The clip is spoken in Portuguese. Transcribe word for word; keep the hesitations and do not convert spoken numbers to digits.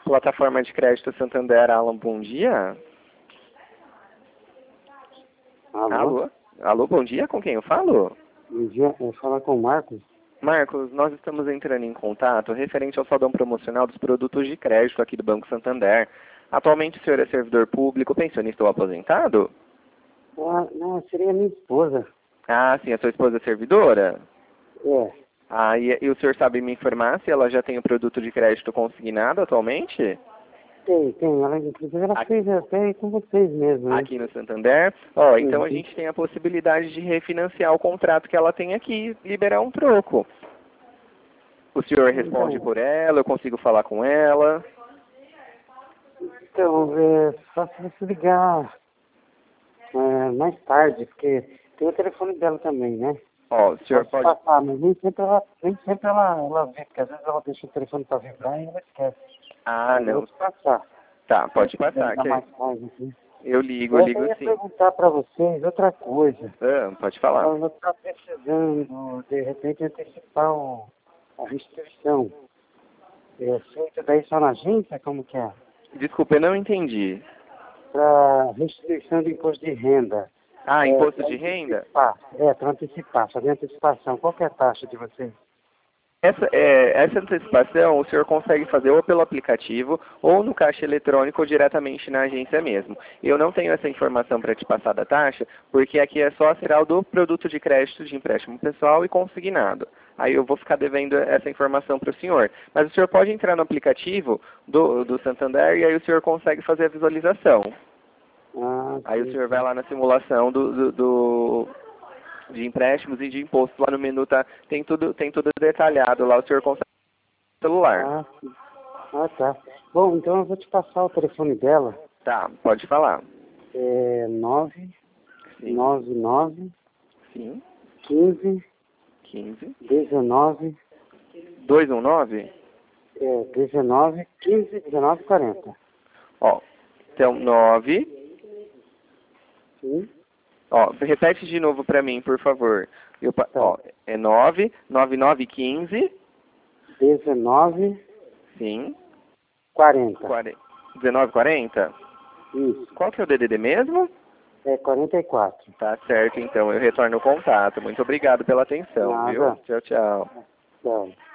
Plataforma de Crédito Santander, Alan, bom dia. Alô? Alô? Alô, bom dia, com quem eu falo? Bom dia, eu falo com o Marcos. Marcos, nós estamos entrando em contato referente ao saldão promocional dos produtos de crédito aqui do Banco Santander. Atualmente o senhor é servidor público, pensionista ou aposentado? Ah, não, seria minha esposa. Ah, sim, a sua esposa é servidora? É, Ah, e, e o senhor sabe me informar se ela já tem o produto de crédito consignado atualmente? tem, tem. Ela, inclusive, ela Aqui, fez até com vocês mesmo, né? aqui no Santander? Ó, então a Uhum. gente tem a possibilidade de refinanciar o contrato que ela tem aqui, liberar um troco. O senhor responde Então, por ela, eu consigo falar com ela. então é, só se você ligar é, mais tarde, porque tem o telefone dela também, né? Ó, o senhor Posso pode... passar, mas nem sempre ela, nem sempre ela, ela vê, porque às vezes ela deixa o telefone para vibrar e ela esquece. Ah, Mas eu vou não. te passar. Tá, Se pode você quiser passar. ligar Que mais tarde aqui. eu ligo, eu Eu até ligo ia sim. perguntar para vocês outra coisa. Ah, pode falar. Ela está precisando, de repente, antecipar o, a restrição. É feito daí só na agência? Como que é? Desculpa, eu não entendi. Para restrição de imposto de renda. Ah, É, imposto para de renda? antecipar. É, para antecipar, fazer antecipação. Qual que é a taxa de vocês? Essa, é, essa antecipação o senhor consegue fazer ou pelo aplicativo, ou no caixa eletrônico, ou diretamente na agência mesmo. Eu não tenho essa informação para te passar da taxa, porque aqui é só a serial do produto de crédito de empréstimo pessoal e consignado. Aí eu vou ficar devendo essa informação para o senhor. Mas o senhor pode entrar no aplicativo do, do Santander e aí o senhor consegue fazer a visualização. Ah, Aí o sim, senhor vai sim. lá na simulação do, do, do de empréstimos e de imposto. Lá no menu tá, tem tudo, tem tudo detalhado lá, o senhor consegue no celular. Ah, sim. Ah, tá. Bom, então eu vou te passar o telefone dela. Tá, pode falar. É nove Sim, nove nove sim, quinze quinze, dezenove dois um nove. é, dezenove, quinze, dezenove, quarenta. Ó, então nove, Sim, ó, repete de novo pra mim, por favor. Eu, pa- tá. ó, é nove, nove nove quinze, dezenove, sim, quarenta. quarenta, dezenove quarenta. Isso. Qual que é o D D D mesmo? É quarenta e quatro. Tá certo, então eu retorno o contato. Muito obrigado pela atenção, viu? Nada. Tchau, tchau. Tchau.